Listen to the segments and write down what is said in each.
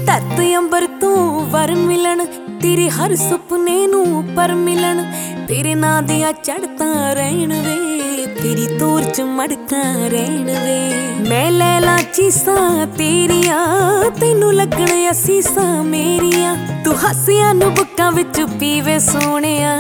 धरती अंबर तू वर मिलन, तेरे हर सुपने नू पर मिलन। तेरे नां दियां चढ़ता रहन वे, तेरी तोर च मड़का रहन वे। मैं लै ला चीसां तेरियां, तैनू लगण असीसां मेरियां। तू हसियां नू बुक्कां विच पीवे सोहणिया,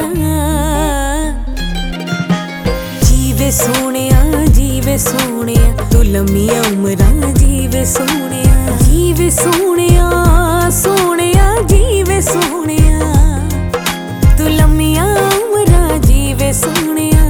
जीवे सोहणिया जीवे सोहणिया। तू लम्मियां उमरां जीवे सोहणिया, जीवे सोहणिया सोहणिया जीवे सोहणिया। तू लम्मियां उमरां जीवे सोहणिया।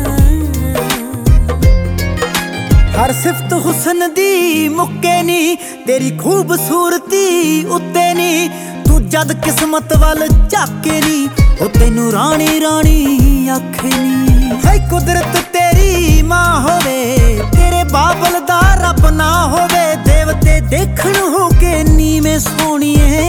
हर सिफत हुसन दी मुक्के नी, तेरी खूबसूरती उत्ते नी। तू जद किस्मत वल झाके नी, ओ तैनू राणी राणी आखे नी। है कुदरत तेरी मां होवे, तेरे बाबल दा रब ना होवे। देवते देखण हो के नीवें सोहणिए,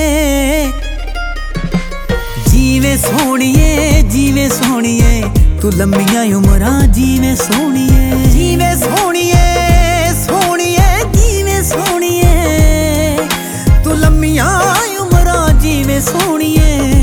जीवे सोहणिए जीवे सोहणिए। तू लम्मियां उमरां जीवे सोहणिए, जीवे सोहणिए सोहणिए जीवे सोहणिए। तू लम्मियां उमरां जीवे सोहणिए।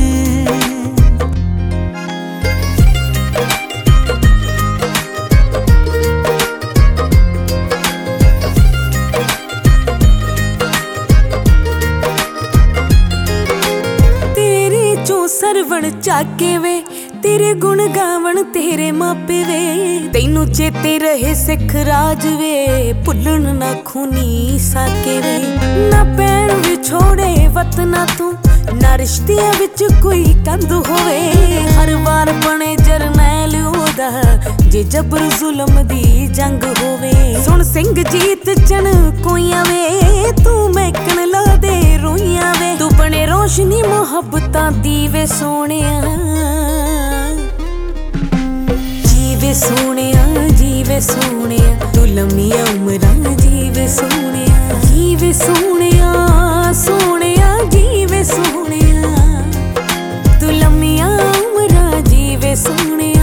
सरवण चाके वे, तेरे गुण गावण तेरे मापे वे। तैनू चेते रहे सिख राज वे, भुल्लण ना खूनी साके वे। ना पैण विछोड़े वतना तू, ना रिश्तियां विच कोई कंध होवे। हर वार बने जरनैल ओदा, जे जबर जुल्म दी जंग होवे। सुन सिंह जीत चन कोइयां वे, तू मैकण ला दे रोइयां वे। तू बने रोशनी मुहब्बतां दीवे सोहणिया, जीवे सोहणिया जीवे सोहणिया। तू लम्मियां उमरां जीवे सोहणिया, जीवे सोहणिया सोहणिया जीवे सोहणिया। तू लम्मियां उमरां जीवे सोहणिया।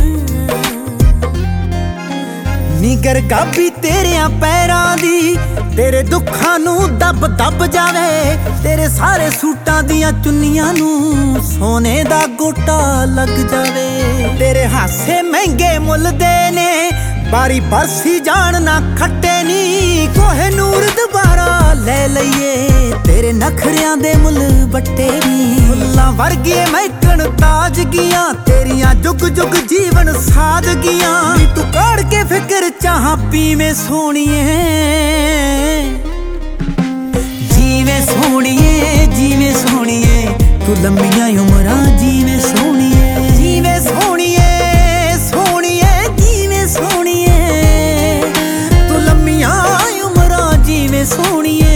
निगर गाबी तेरियां पैरां दी, तेरे दुखां नू दब दब जावे। तेरे सारे सूटां दियां चुन्नियां नू सोने दा गोटा लग जावे। तेरे हासे महंगे मुल दे ने, बारी बरसी जान ना खट्टे नी। कोहिनूर दुबारा ले लईए, तेरे नखरियां दे मुल बट्टे नी। फुल्लां वर्गे महकण ताजगियां, तेरियां जुग जुग जीवन सादगियां। तू काढ़ के फिकर चाह पीवे सोहणिए, जीवे सोहणिए जीवे सोहणिए। तू लम्मियां उमरां जीवे सोहणिए, जीवे सोहणिए सोहणिए जीवे सोहणिए। तू लम्मियां उमरां जीवे सोहणिए।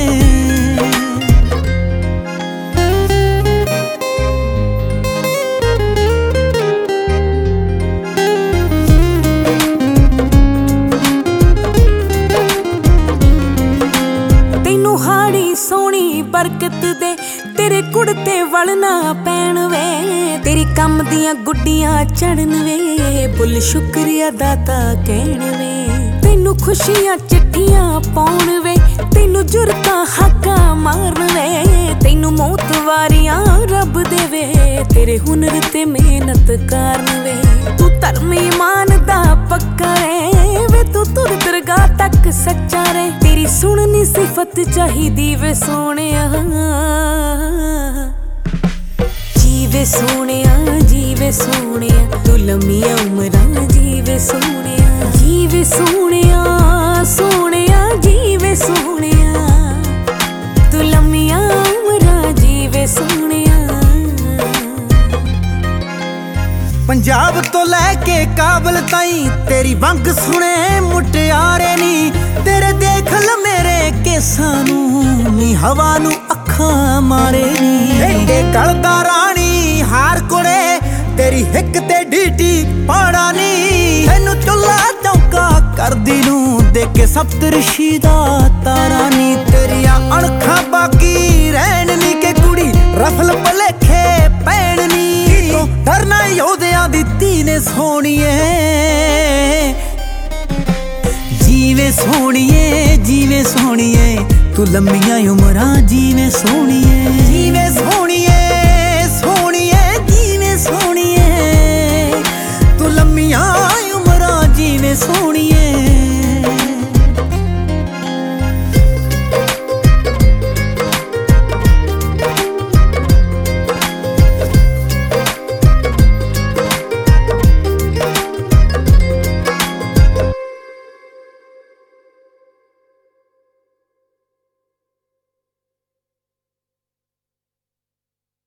सोहनी बरकत दे, तेरे कुड़ते वल ना पैण वे। तेरी कम दियां गुड्डियां चढ़न वे, बुल शुक्रिया दाता कहण वे। तैनू खुशियां चिट्ठियां पाउण वे, तैनू जुरतां हाकां मारन वे। तैनू मौत वारियां रब देवे, तेरे हुनर ते मेहनत कारण वे। तू धर्म ईमान दा पक्का रे वे, तू तुर दरगाह तक सच्चा रे। तेरी सुननी सिफत चाहिदी वे सोहणिया, जीवे सोहणिया जीवे सोहणिया। तू लम्मियां उमरां जीवे सोहणिया, जीवे सोहणिया सोहणिया जीवे सोहणिया। तू लम्मियां उमरां जीवे सोहणिया। पंजाब तो लैके काबल ताईं, तेरी वंग सुने मुटियारे नी। तेरे देख ल मेरे केसां नू, नी हवा नू अखां मारे नी। एडे गलदा राणी हार कुड़े, तेरी हिक ते डीटी पाड़ा नी। तैनू चुल्ला चौका करदी नू, देखे सप्तऋषि दा तारा नी। तेरियां अणखां बाकी रहन नी, के कुड़ी रफल भलेखे पैण नी। डरना योधियां दी धी ने सोहणिए, जीवे सोहणिए जीवे सोहणिए। ਤੂੰ ਲੰਮੀਆਂ ਉਮਰਾਂ ਜੀਵੇਂ ਸੋਹਣੀਏ, ਜੀਵੇਂ ਸੋਹਣੀਏ।